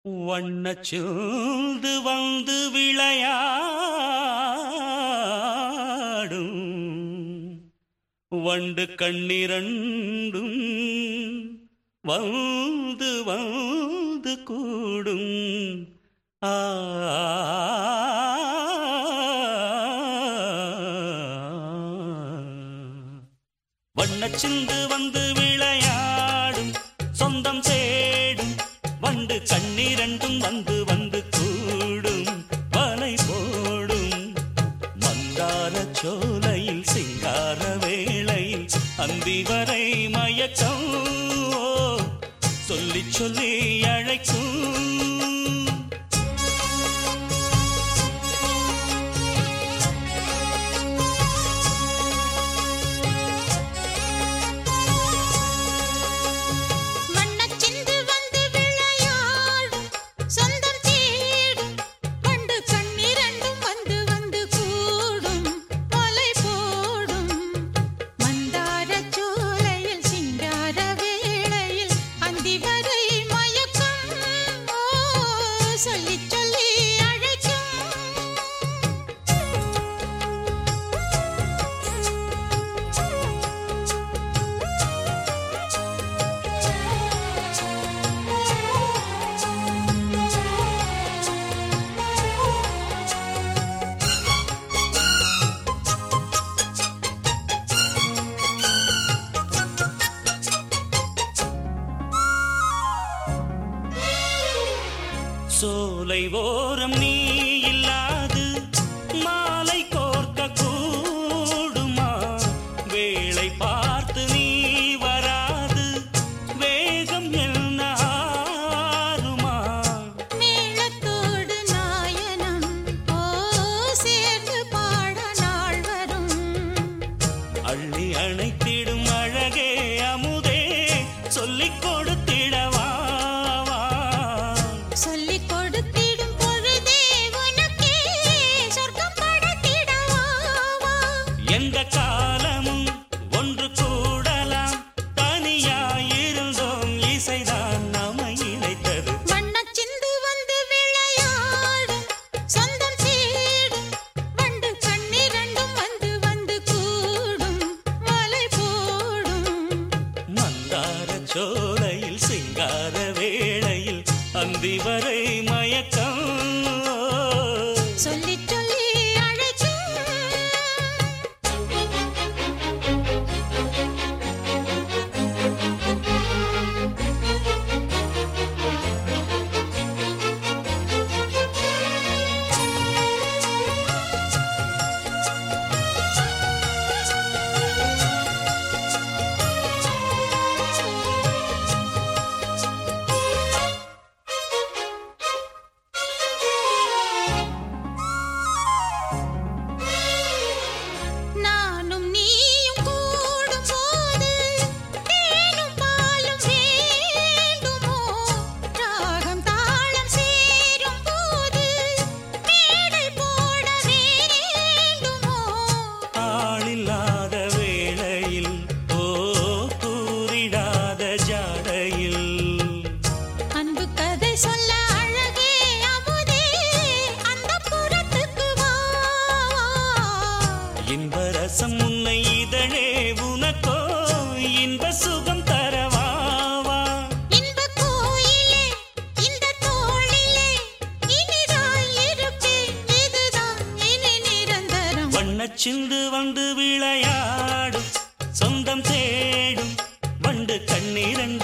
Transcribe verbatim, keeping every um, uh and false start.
வண்ணச்சூழ்ந்து வந்து விளையாடும் வண்டு கண்ணிரண்டும் வந்து வந்து கூடும். ஆ வண்ணச்சிந்து வந்து விளையாடும் சொந்தம் தேடும் வண்டு கண்ணிரண்டும் வந்து வந்து கூடும் வலை போடும். மந்தார சோலையில் சிங்கார வேளையில் அந்தி வரை மயக்கம் சொல்லி சொல்லி அழைக்கும். சோலை ஓரம் நீ இல்லாது மாலை கோர்க்க கூடுமா? வேளை பார்த்து நீ வராது வேகம் என்ன ஆறுமா? மேளத்தோடு நாயனம் ஓ சேர்ந்து பாட நாள் வரும். அள்ளி அணைத்திடும் அழகே அமுதே சொல்லிக் கொடுத்திடவா சொல்லிக் கொடுத்திடும் பொழுதே உனக்கே சொர்க்கம் படைத்திடவா. எந்த காலமும் ஒன்று கூடலாம் தனியாயிருந்தோம் இசைதான் நம்மை இணைத்தது. வண்ணச்சிந்து வந்து விளையாடும் சொந்தம் தேடும் வண்டு கண்ணிரண்டும் வந்து வந்து கூடும் வலை போடும். மந்தார சோலையில் சிங்கார வேளையில் அந்தி வரை மயக்கம் சொல்லி சொல்லி அழைக்கும். நானும் நீயும் கூடும் போது தேனும் பாலும் வேண்டுமோ? ராகம் தாளம் சேரும் போது மேடை போட வேண்டுமோ? ஆளில்லாத வேளையில் ஓ கூறிடாத ஜாடையில் அன்பு கதை சொல்ல அழகே அமுதே அந்த புறத்துக்கு வா. இன்ப ரசம் உன்னை இதழே உனக்கோ இன்ப சுகம் தரவாவா. இன்பக் கோயிலே இந்த தோளிலே இனிதாய் இருப்பேன் இதுதான் இனி நிரந்தரம். வண்ணச்சிந்து வந்து விளையாடும் சொந்தம் தேடும் வண்டு கண்ணீரண்டும்